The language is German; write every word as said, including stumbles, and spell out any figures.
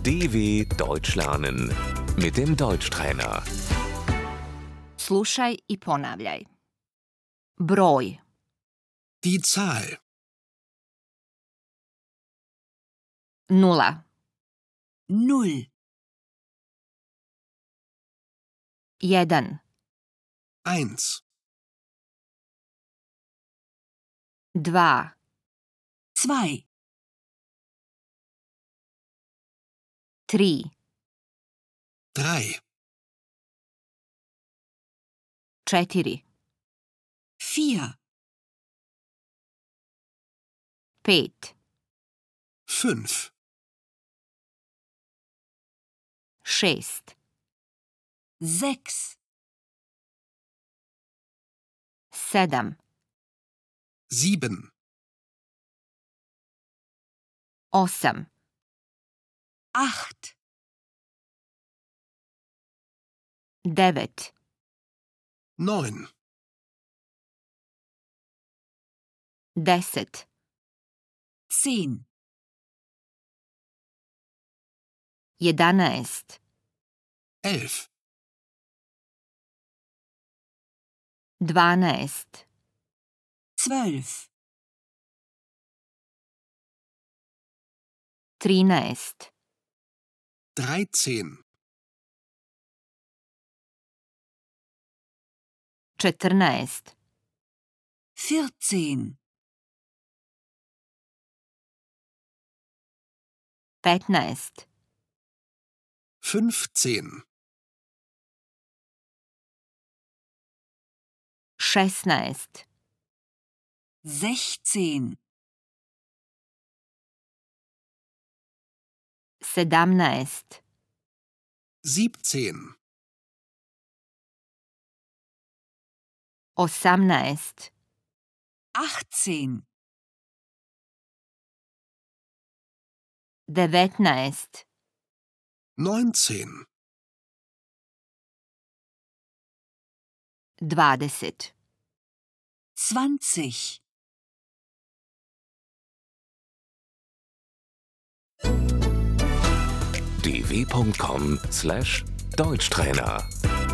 D W Deutsch lernen mit dem Deutschtrainer. Slušaj i ponavljaj. Broj, Die Zahl nula, Null, jedan, eins, dva, zwei, tri, drei, četiri, vier, pet, fünf, šest, sechs, sedam, sieben, osam, acht, devet, neun, deset, zehn, jedanaest, elf, dvanaest, zwölf, trinaest, dreizehn, četrnaest, vierzehn, petnaest, fünfzehn, šesnaest, sechzehn, sedamnaest, siebzehn, osamnaest, achtzehn, devetnaest, neunzehn, dvadeset, zwanzig. d w punkt com slash Deutschtrainer